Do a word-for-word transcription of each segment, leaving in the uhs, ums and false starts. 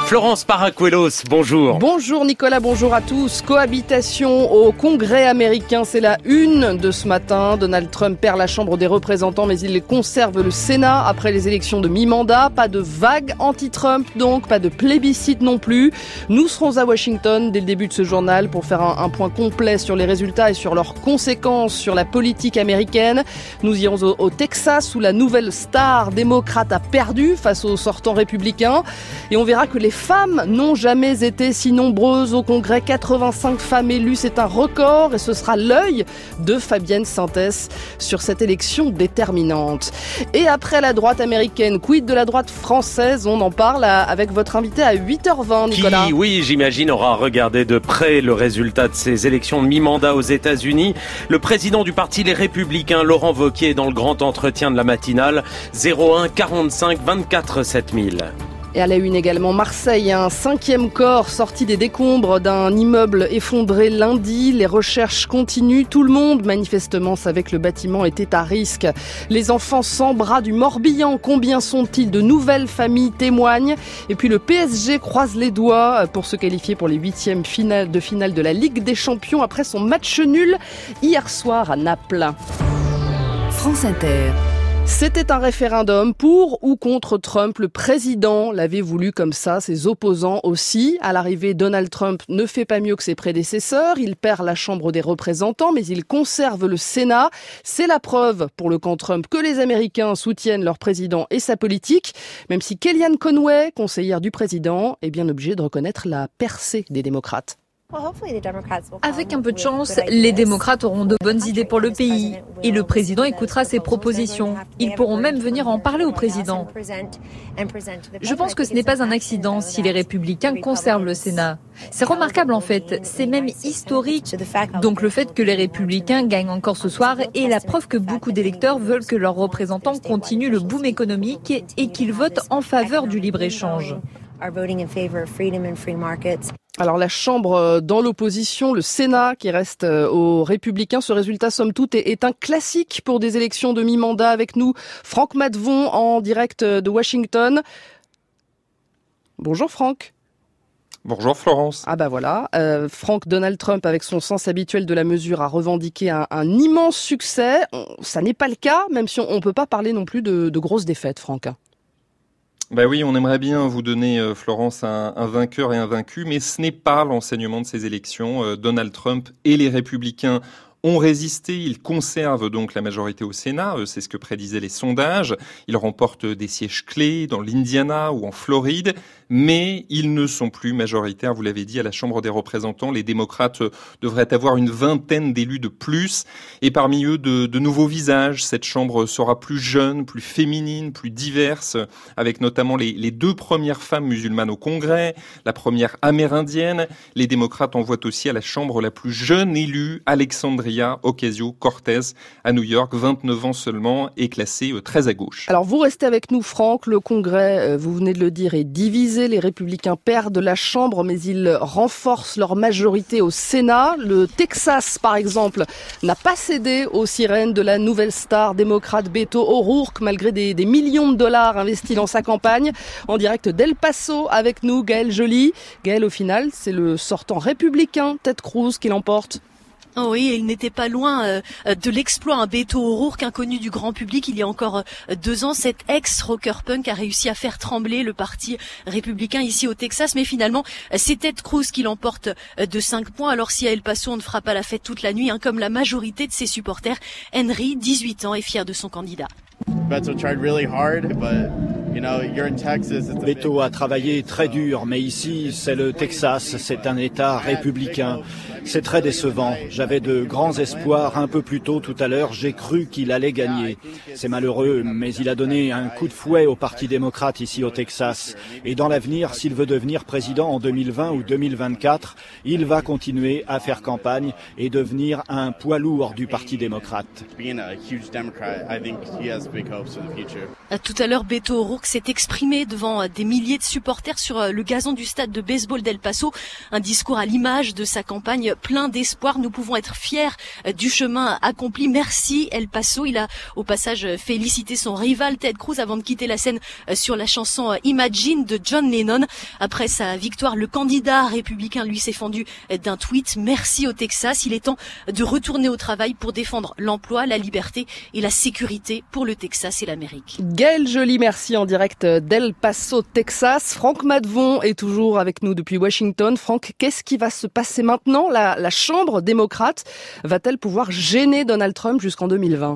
Florence Paracuelos, bonjour. Bonjour Nicolas, bonjour à tous. Cohabitation au Congrès américain, c'est la une de ce matin. Donald Trump perd la Chambre des représentants, mais il conserve le Sénat après les élections de mi-mandat. Pas de vague anti-Trump donc, pas de plébiscite non plus. Nous serons à Washington dès le début de ce journal pour faire un, un point complet sur les résultats et sur leurs conséquences sur la politique américaine. Nous irons au, au Texas où la nouvelle star démocrate a perdu face aux sortants républicains. Et on verra que les femmes n'ont jamais été si nombreuses au Congrès. quatre-vingt-cinq femmes élues, c'est un record et ce sera l'œil de Fabienne Sintès sur cette élection déterminante. Et après la droite américaine, quid de la droite française? On en parle avec votre invité à huit heures vingt, Nicolas. Qui, oui, j'imagine, aura regardé de près le résultat de ces élections de mi-mandat aux États-Unis. Le président du parti Les Républicains, Laurent Wauquiez, dans le grand entretien de la matinale, zéro un quarante-cinq vingt-quatre sept mille. Et à la une également, Marseille, un cinquième corps sorti des décombres d'un immeuble effondré lundi. Les recherches continuent. Tout le monde, manifestement, savait que le bâtiment était à risque. Les enfants sans bras du Morbihan, combien sont-ils? De nouvelles familles témoignent. Et puis le P S G croise les doigts pour se qualifier pour les huitièmes finales de finale de la Ligue des Champions après son match nul hier soir à Naples. France Inter. C'était un référendum pour ou contre Trump. Le président l'avait voulu comme ça, ses opposants aussi. À l'arrivée, Donald Trump ne fait pas mieux que ses prédécesseurs. Il perd la Chambre des représentants, mais il conserve le Sénat. C'est la preuve pour le camp Trump que les Américains soutiennent leur président et sa politique, même si Kellyanne Conway, conseillère du président, est bien obligée de reconnaître la percée des démocrates. Avec un peu de chance, les démocrates auront de bonnes idées pour le pays et le président écoutera ses propositions. Ils pourront même venir en parler au président. Je pense que ce n'est pas un accident si les républicains conservent le Sénat. C'est remarquable en fait, c'est même historique. Donc le fait que les républicains gagnent encore ce soir est la preuve que beaucoup d'électeurs veulent que leurs représentants continuent le boom économique et qu'ils votent en faveur du libre-échange. Alors la Chambre dans l'opposition, le Sénat qui reste aux Républicains. Ce résultat, somme toute, est un classique pour des élections de mi-mandat. Avec nous, Franck Matvon en direct de Washington. Bonjour Franck. Bonjour Florence. Ah bah voilà, euh, Franck, Donald Trump avec son sens habituel de la mesure a revendiqué un, un immense succès. On, ça n'est pas le cas, même si on ne peut pas parler non plus de, de grosses défaites, Franck. Ben oui, on aimerait bien vous donner, euh, Florence, un, un vainqueur et un vaincu, mais ce n'est pas l'enseignement de ces élections. Euh, Donald Trump et les Républicains ont résisté, ils conservent donc la majorité au Sénat, c'est ce que prédisaient les sondages. Ils remportent des sièges clés dans l'Indiana ou en Floride, mais ils ne sont plus majoritaires, vous l'avez dit, à la Chambre des représentants. Les démocrates devraient avoir une vingtaine d'élus de plus, et parmi eux de, de nouveaux visages. Cette Chambre sera plus jeune, plus féminine, plus diverse, avec notamment les, les deux premières femmes musulmanes au Congrès, la première amérindienne. Les démocrates envoient aussi à la Chambre la plus jeune élue, Alexandria Ocasio-Cortez, à New York, vingt-neuf ans seulement, et classée très à gauche. Alors vous restez avec nous, Franck. Le Congrès, vous venez de le dire, est divisé. Les Républicains perdent la Chambre, mais ils renforcent leur majorité au Sénat. Le Texas, par exemple, n'a pas cédé aux sirènes de la nouvelle star démocrate Beto O'Rourke, malgré des, des millions de dollars investis dans sa campagne. En direct d'El Paso, avec nous, Gaël Joly. Gaël, au final, c'est le sortant républicain, Ted Cruz, qui l'emporte. Oh oui, il n'était pas loin euh, de l'exploit. Un Beto O'Rourke, inconnu du grand public il y a encore euh, deux ans, cet ex-rocker punk a réussi à faire trembler le parti républicain ici au Texas. Mais finalement, c'est Ted Cruz qui l'emporte euh, de cinq points. Alors si à El Paso, on ne fera pas la fête toute la nuit, hein, comme la majorité de ses supporters, Henry, dix-huit ans, est fier de son candidat. Beto tried really hard, but you know, you're in Texas. It's a Beto a travaillé très dur, mais ici, c'est le Texas, c'est un État républicain. C'est très décevant. J'avais de grands espoirs un peu plus tôt tout à l'heure. J'ai cru qu'il allait gagner. C'est malheureux, mais il a donné un coup de fouet au Parti démocrate ici au Texas. Et dans l'avenir, s'il veut devenir président en deux mille vingt ou deux mille vingt-quatre, il va continuer à faire campagne et devenir un poids lourd du Parti démocrate. Tout à l'heure, Beto O'Rourke s'est exprimé devant des milliers de supporters sur le gazon du stade de baseball d'El Paso. Un discours à l'image de sa campagne signe plein d'espoir. Nous pouvons être fiers du chemin accompli. Merci El Paso. Il a au passage félicité son rival Ted Cruz avant de quitter la scène sur la chanson Imagine de John Lennon. Après sa victoire, le candidat républicain lui s'est fendu d'un tweet. Merci au Texas. Il est temps de retourner au travail pour défendre l'emploi, la liberté et la sécurité pour le Texas et l'Amérique. Gaëlle Joly, merci en direct d'El Paso, Texas. Franck Madvon est toujours avec nous depuis Washington. Franck, qu'est-ce qui va se passer maintenant ? La, la Chambre démocrate va-t-elle pouvoir gêner Donald Trump jusqu'en deux mille vingt ?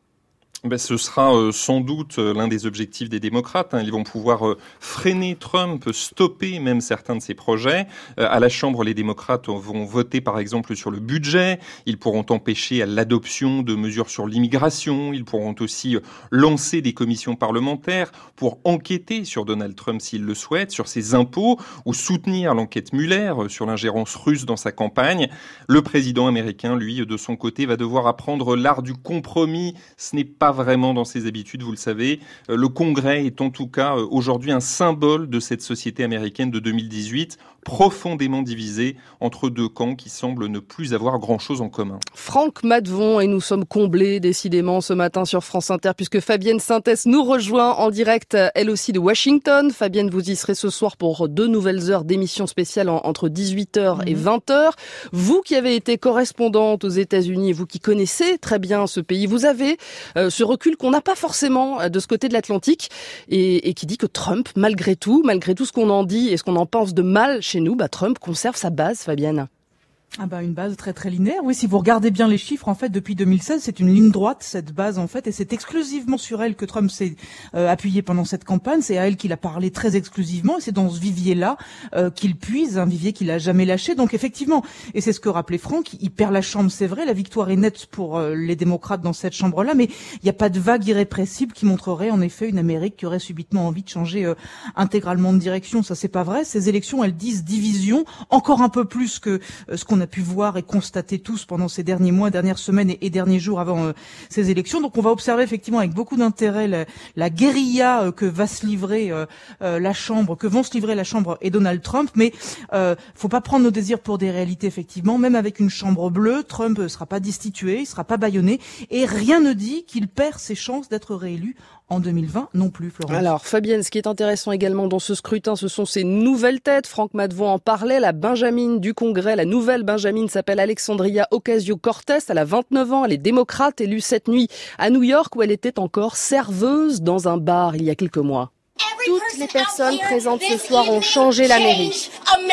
Ben, ce sera euh, sans doute euh, l'un des objectifs des démocrates. Hein. Ils vont pouvoir euh, freiner Trump, stopper même certains de ses projets. Euh, à la Chambre, les démocrates vont voter par exemple sur le budget. Ils pourront empêcher l'adoption de mesures sur l'immigration. Ils pourront aussi euh, lancer des commissions parlementaires pour enquêter sur Donald Trump s'ils le souhaitent, sur ses impôts, ou soutenir l'enquête Mueller euh, sur l'ingérence russe dans sa campagne. Le président américain, lui, de son côté, va devoir apprendre l'art du compromis. Ce n'est pas vraiment dans ses habitudes, vous le savez. Le Congrès est en tout cas aujourd'hui un symbole de cette société américaine de deux mille dix-huit, profondément divisée entre deux camps qui semblent ne plus avoir grand-chose en commun. Franck Madvon, et nous sommes comblés décidément ce matin sur France Inter puisque Fabienne Sintès nous rejoint en direct, elle aussi de Washington. Fabienne, vous y serez ce soir pour deux nouvelles heures d'émission spéciale en, entre dix-huit heures mmh. et vingt heures. Vous qui avez été correspondante aux États-Unis et vous qui connaissez très bien ce pays, vous avez euh, ce recul qu'on n'a pas forcément de ce côté de l'Atlantique et, et qui dit que Trump, malgré tout, malgré tout ce qu'on en dit et ce qu'on en pense de mal chez nous, bah Trump conserve sa base, Fabienne. Ah bah une base très très linéaire. Oui, si vous regardez bien les chiffres, en fait, depuis deux mille seize, c'est une ligne droite cette base en fait, et c'est exclusivement sur elle que Trump s'est euh, appuyé pendant cette campagne. C'est à elle qu'il a parlé très exclusivement, et c'est dans ce vivier-là euh, qu'il puise, un vivier qu'il a jamais lâché. Donc effectivement, et c'est ce que rappelait Franck, il perd la chambre, c'est vrai. La victoire est nette pour euh, les démocrates dans cette chambre-là, mais il n'y a pas de vague irrépressible qui montrerait en effet une Amérique qui aurait subitement envie de changer euh, intégralement de direction. Ça, c'est pas vrai. Ces élections, elles disent division, encore un peu plus que euh, ce qu'on a pu voir et constater tous pendant ces derniers mois, dernières semaines et, et derniers jours avant euh, ces élections. Donc on va observer effectivement avec beaucoup d'intérêt la, la guérilla euh, que va se livrer euh, euh, la Chambre, que vont se livrer la Chambre et Donald Trump. Mais euh, faut pas prendre nos désirs pour des réalités effectivement. Même avec une Chambre bleue, Trump ne sera pas destitué, il sera pas bâillonné et rien ne dit qu'il perd ses chances d'être réélu en deux mille vingt non plus, Florence. Alors, Fabienne, ce qui est intéressant également dans ce scrutin, ce sont ces nouvelles têtes. Franck Madvon en parlait. La Benjamine du Congrès, la nouvelle Benjamine s'appelle Alexandria Ocasio-Cortez. Elle a vingt-neuf ans. Elle est démocrate, élue cette nuit à New York où elle était encore serveuse dans un bar il y a quelques mois. Toutes les personnes présentes ce soir ont changé l'Amérique.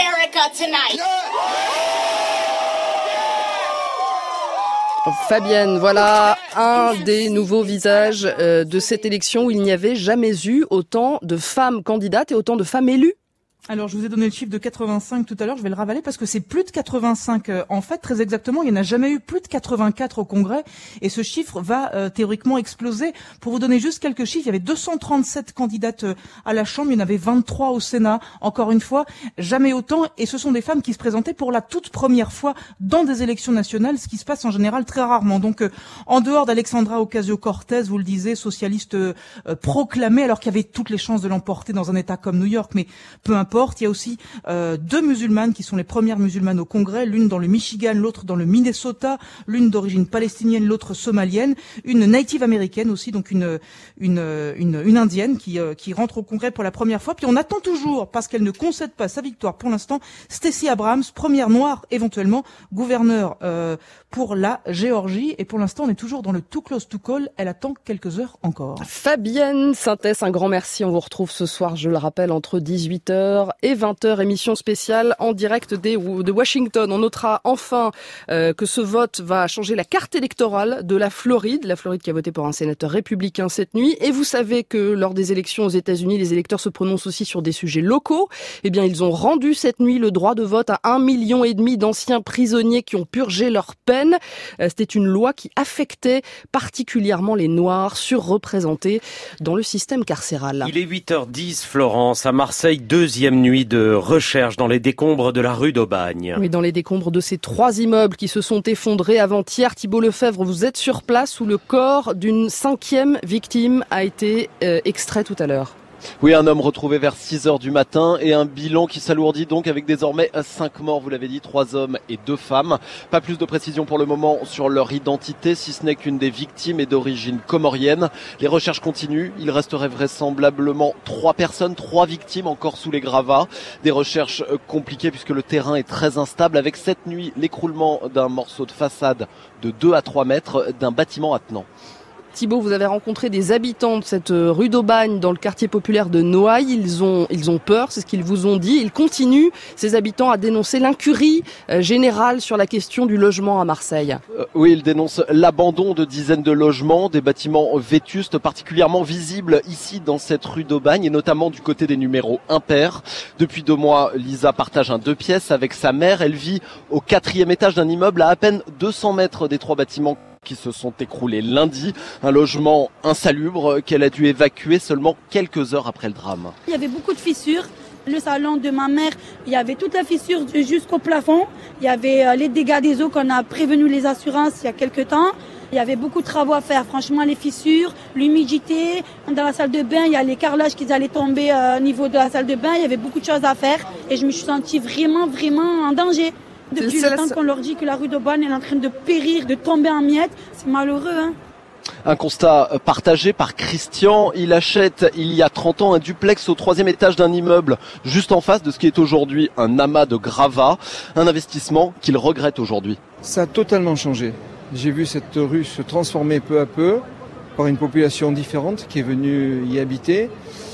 Fabienne, voilà un des nouveaux visages de cette élection où il n'y avait jamais eu autant de femmes candidates et autant de femmes élues. Alors, je vous ai donné le chiffre de quatre-vingt-cinq tout à l'heure, je vais le ravaler parce que c'est plus de quatre-vingt-cinq. Euh, en fait, très exactement, il n'y en a jamais eu plus de quatre-vingt-quatre au Congrès et ce chiffre va euh, théoriquement exploser. Pour vous donner juste quelques chiffres, il y avait deux cent trente-sept candidates euh, à la Chambre, il y en avait vingt-trois au Sénat. Encore une fois, jamais autant, et ce sont des femmes qui se présentaient pour la toute première fois dans des élections nationales, ce qui se passe en général très rarement. Donc, euh, en dehors d'Alexandra Ocasio-Cortez, vous le disiez, socialiste euh, proclamée, alors qu'il y avait toutes les chances de l'emporter dans un État comme New York, mais peu importe. Il y a aussi euh, deux musulmanes qui sont les premières musulmanes au Congrès, l'une dans le Michigan, l'autre dans le Minnesota, l'une d'origine palestinienne, l'autre somalienne, une native américaine aussi, donc une une une, une indienne qui euh, qui rentre au Congrès pour la première fois. Puis on attend toujours, parce qu'elle ne concède pas sa victoire pour l'instant, Stacey Abrams, première noire éventuellement, gouverneur euh, pour la Géorgie. Et pour l'instant, on est toujours dans le too close to call. Elle attend quelques heures encore. Fabienne Sintès, un grand merci. On vous retrouve ce soir, je le rappelle, entre dix-huit heures et vingt heures, émission spéciale en direct des, de Washington. On notera enfin euh, que ce vote va changer la carte électorale de la Floride, la Floride qui a voté pour un sénateur républicain cette nuit. Et vous savez que lors des élections aux États-Unis, les électeurs se prononcent aussi sur des sujets locaux. Eh bien, ils ont rendu cette nuit le droit de vote à un million et demi d'anciens prisonniers qui ont purgé leur peine. Euh, c'était une loi qui affectait particulièrement les Noirs surreprésentés dans le système carcéral. Il est huit heures dix, Florence, à Marseille, deuxième nuit de recherche dans les décombres de la rue d'Aubagne. Oui, dans les décombres de ces trois immeubles qui se sont effondrés avant-hier. Thibault Lefebvre, vous êtes sur place où le corps d'une cinquième victime a été euh, extrait tout à l'heure. Oui, un homme retrouvé vers six heures du matin et un bilan qui s'alourdit donc avec désormais cinq morts, vous l'avez dit, trois hommes et deux femmes. Pas plus de précision pour le moment sur leur identité, si ce n'est qu'une des victimes est d'origine comorienne. Les recherches continuent, il resterait vraisemblablement trois personnes, trois victimes encore sous les gravats. Des recherches compliquées puisque le terrain est très instable avec cette nuit l'écroulement d'un morceau de façade de deux à trois mètres d'un bâtiment attenant. Thibault, vous avez rencontré des habitants de cette rue d'Aubagne dans le quartier populaire de Noailles. Ils ont, ils ont peur, c'est ce qu'ils vous ont dit. Ils continuent, ces habitants, à dénoncer l'incurie euh, générale sur la question du logement à Marseille. Euh, oui, ils dénoncent l'abandon de dizaines de logements, des bâtiments vétustes particulièrement visibles ici dans cette rue d'Aubagne et notamment du côté des numéros impairs. Depuis deux mois, Lisa partage un deux pièces avec sa mère. Elle vit au quatrième étage d'un immeuble à à peine deux cents mètres des trois bâtiments qui se sont écroulés lundi. Un logement insalubre qu'elle a dû évacuer seulement quelques heures après le drame. Il y avait beaucoup de fissures. Le salon de ma mère, il y avait toute la fissure jusqu'au plafond. Il y avait les dégâts des eaux qu'on a prévenu les assurances il y a quelques temps. Il y avait beaucoup de travaux à faire. Franchement, les fissures, l'humidité. Dans la salle de bain, il y a les carrelages qui allaient tomber au niveau de la salle de bain. Il y avait beaucoup de choses à faire. Et je me suis sentie vraiment, vraiment en danger. Depuis le temps qu'on leur dit que la rue d'Aubagne est en train de périr, de tomber en miettes, c'est malheureux. Hein. Un constat partagé par Christian. Il achète il y a trente ans un duplex au troisième étage d'un immeuble juste en face de ce qui est aujourd'hui un amas de gravats. Un investissement qu'il regrette aujourd'hui. Ça a totalement changé. J'ai vu cette rue se transformer peu à peu par une population différente qui est venue y habiter.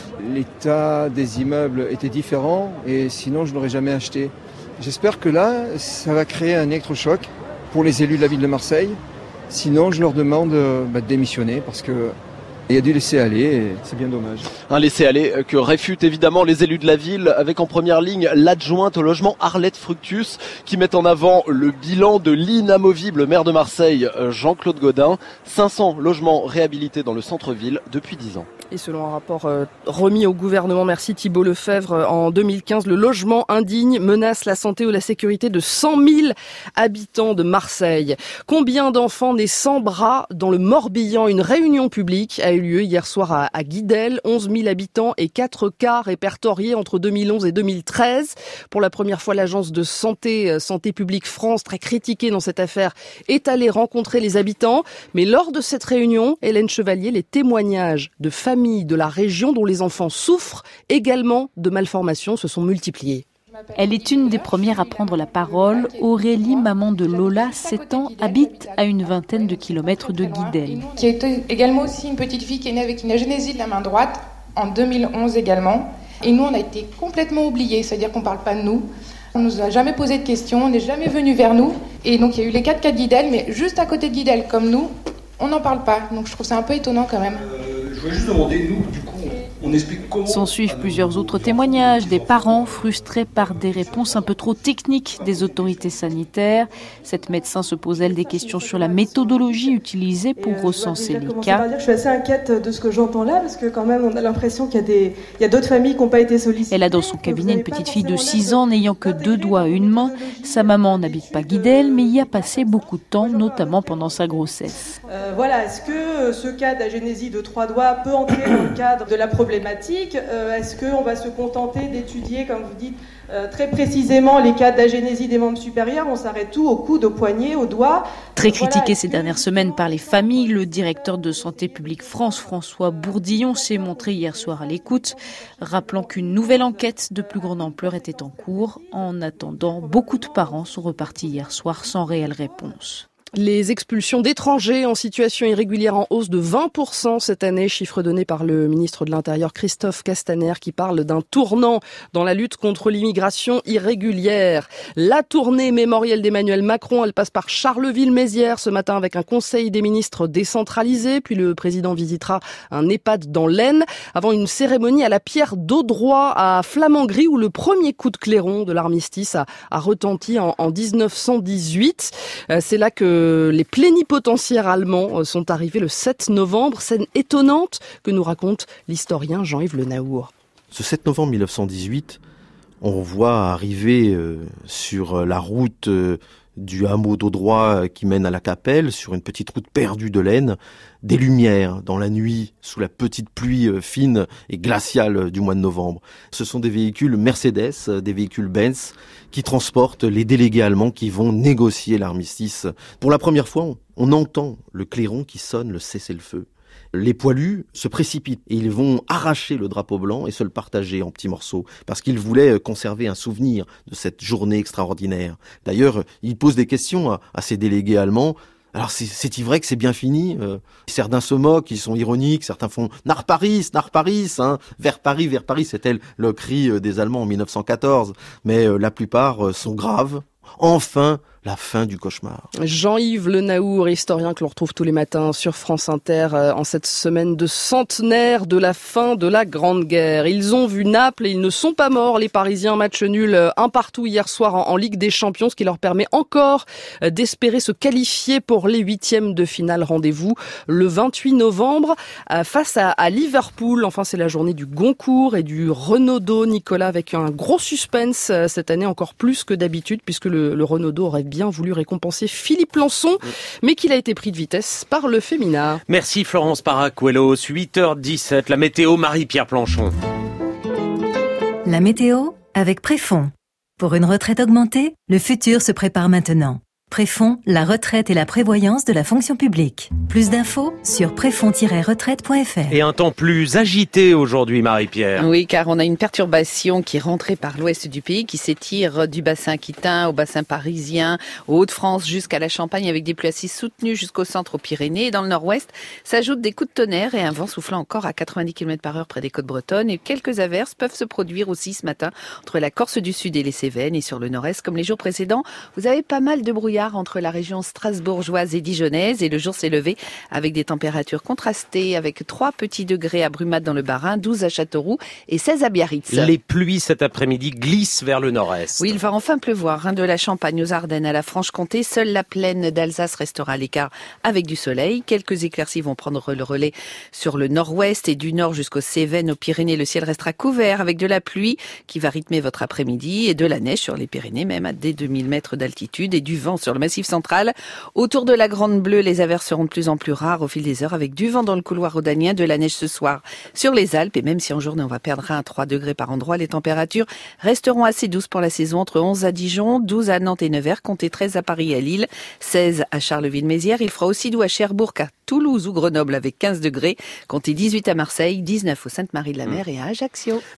L'état des immeubles était différent et sinon je ne l'aurais jamais acheté. J'espère que là, ça va créer un électrochoc pour les élus de la ville de Marseille. Sinon, je leur demande bah, de démissionner parce que il y a du laisser-aller et c'est bien dommage. Un laisser-aller que réfutent évidemment les élus de la ville avec en première ligne l'adjointe au logement Arlette Fructus qui met en avant le bilan de l'inamovible maire de Marseille, Jean-Claude Gaudin. cinq cents logements réhabilités dans le centre-ville depuis dix ans. Et selon un rapport euh, remis au gouvernement, merci Thibault Lefebvre, euh, en deux mille quinze, le logement indigne menace la santé ou la sécurité de cent mille habitants de Marseille. Combien d'enfants nés sans bras dans le Morbihan? Une réunion publique a eu lieu hier soir à, à Guidel. onze mille habitants et quatre cas répertoriés entre deux mille onze et deux mille treize. Pour la première fois, l'agence de santé, euh, Santé publique France, très critiquée dans cette affaire, est allée rencontrer les habitants. Mais lors de cette réunion, Hélène Chevalier, les témoignages de familles de la région dont les enfants souffrent également de malformations se sont multipliés. Elle est une des premières à prendre la parole. Aurélie, maman de Lola, sept ans, habite à une vingtaine de kilomètres de Guidel. Qui est également aussi une petite fille qui est née avec une agénésie de la main droite en deux mille onze également. Et nous, on a été complètement oubliés, c'est-à-dire qu'on ne parle pas de nous. On ne nous a jamais posé de questions, on n'est jamais venu vers nous. Et donc il y a eu les cas de cas de Guidel, mais juste à côté de Guidel, comme nous, on n'en parle pas. Donc je trouve ça un peu étonnant quand même. Euh, je voulais juste demander, nous, du coup, on explique comment... S'en suivent plusieurs autres témoignages, des parents frustrés par des réponses un peu trop techniques des autorités sanitaires. Cette médecin se pose, elle, des questions sur la méthodologie utilisée pour euh, recenser les cas. Dire que je suis assez inquiète de ce que j'entends là, parce que quand même, on a l'impression qu'il y a, des... Il y a d'autres familles qui n'ont pas été sollicitées. Elle a dans son cabinet une petite fille de six ans, n'ayant que deux doigts et une main. Sa maman n'habite pas Guidel, mais y a passé beaucoup de temps, notamment pendant sa grossesse. Euh, voilà, est-ce que ce cas d'agénésie de trois doigts peut entrer dans le cadre de la problématique? euh, Est-ce qu'on va se contenter d'étudier, comme vous dites, euh, très précisément les cas d'agénésie des membres supérieurs? On s'arrête tout au coude, au poignet, au doigt. Très critiqué voilà, ces dernières semaines par les familles, le directeur de Santé publique France, François Bourdillon, s'est montré hier soir à l'écoute, rappelant qu'une nouvelle enquête de plus grande ampleur était en cours. En attendant, beaucoup de parents sont repartis hier soir sans réelle réponse. Les expulsions d'étrangers en situation irrégulière en hausse de vingt pour cent cette année, chiffre donné par le ministre de l'Intérieur Christophe Castaner qui parle d'un tournant dans la lutte contre l'immigration irrégulière. La tournée mémorielle d'Emmanuel Macron, elle passe par Charleville-Mézières ce matin avec un conseil des ministres décentralisé, puis le président visitera un EHPAD dans l'Aisne avant une cérémonie à la pierre d'Audroy à Flamengrie où le premier coup de clairon de l'armistice a, a retenti en, en dix-neuf cent dix-huit. C'est là que les plénipotentiaires allemands sont arrivés le sept novembre. Scène étonnante que nous raconte l'historien Jean-Yves Le Naour. Ce sept novembre mille neuf cent dix-huit, on voit arriver euh, sur la route euh, du hameau d'Audroy qui mène à la Capelle, sur une petite route perdue de laine, des lumières dans la nuit, sous la petite pluie fine et glaciale du mois de novembre. Ce sont des véhicules Mercedes, des véhicules Benz, qui transportent les délégués allemands qui vont négocier l'armistice. Pour la première fois, on entend le clairon qui sonne le cessez-le-feu. Les poilus se précipitent et ils vont arracher le drapeau blanc et se le partager en petits morceaux parce qu'ils voulaient conserver un souvenir de cette journée extraordinaire. D'ailleurs, ils posent des questions à, à ces délégués allemands. Alors c'est, c'est-il vrai que c'est bien fini euh, Certains se moquent, ils sont ironiques, certains font « Nar Paris, Nar Paris hein, !» Vers Paris, vers Paris, c'était le cri des Allemands en mille neuf cent quatorze. Mais euh, la plupart euh, sont graves. Enfin, la fin du cauchemar. Jean-Yves Le Naour, historien que l'on retrouve tous les matins sur France Inter euh, en cette semaine de centenaire de la fin de la Grande Guerre. Ils ont vu Naples et ils ne sont pas morts. Les Parisiens, match nul euh, un partout hier soir en, en Ligue des Champions, ce qui leur permet encore euh, d'espérer se qualifier pour les huitièmes de finale. Rendez-vous le vingt-huit novembre euh, face à, à Liverpool. Enfin, c'est la journée du Goncourt et du Renaudot, Nicolas, avec un gros suspense euh, cette année, encore plus que d'habitude, puisque le, le Renaudot aurait bien voulu récompenser Philippe Lançon, mais qu'il a été pris de vitesse par le féminin. Merci Florence Paracuelos, huit heures dix-sept, la météo Marie-Pierre Planchon. La météo avec Préfond. Pour une retraite augmentée, le futur se prépare maintenant. Préfond, la retraite et la prévoyance de la fonction publique. Plus d'infos sur préfond tiret retraite point f r. Et un temps plus agité aujourd'hui, Marie-Pierre. Oui, car on a une perturbation qui est rentrée par l'ouest du pays, qui s'étire du bassin aquitain au bassin parisien, aux Hauts-de-France jusqu'à la Champagne, avec des pluies assises soutenues jusqu'au centre aux Pyrénées. Et dans le nord-ouest, s'ajoutent des coups de tonnerre et un vent soufflant encore à quatre-vingt-dix kilomètres par heure près des côtes bretonnes. Et quelques averses peuvent se produire aussi ce matin entre la Corse du Sud et les Cévennes. Et sur le nord-est, comme les jours précédents, vous avez pas mal de brouillard entre la région strasbourgeoise et dijonnaise, et le jour s'est levé avec des températures contrastées, avec trois petits degrés à Brumath dans le Bas-Rhin, douze à Châteauroux et seize à Biarritz. Les pluies cet après-midi glissent vers le nord-est. Oui, il va enfin pleuvoir, hein, de la Champagne aux Ardennes à la Franche-Comté. Seule la plaine d'Alsace restera à l'écart avec du soleil. Quelques éclaircies vont prendre le relais sur le nord-ouest et du nord jusqu'aux Cévennes, aux Pyrénées. Le ciel restera couvert avec de la pluie qui va rythmer votre après-midi et de la neige sur les Pyrénées, même à dès deux mille mètres d'altitude, et du vent sur le massif central. Autour de la Grande Bleue, les averses seront de plus en plus rares au fil des heures, avec du vent dans le couloir rhodanien, de la neige ce soir sur les Alpes. Et même si en journée on va perdre un à trois degrés par endroit, les températures resteront assez douces pour la saison, entre onze à Dijon, douze à Nantes et Nevers, comptez treize à Paris et à Lille, seize à Charleville-Mézières. Il fera aussi doux à Cherbourg, à Toulouse ou Grenoble avec quinze degrés, comptez dix-huit à Marseille, dix-neuf au Sainte-Marie-de-la-Mer et à Ajaccio.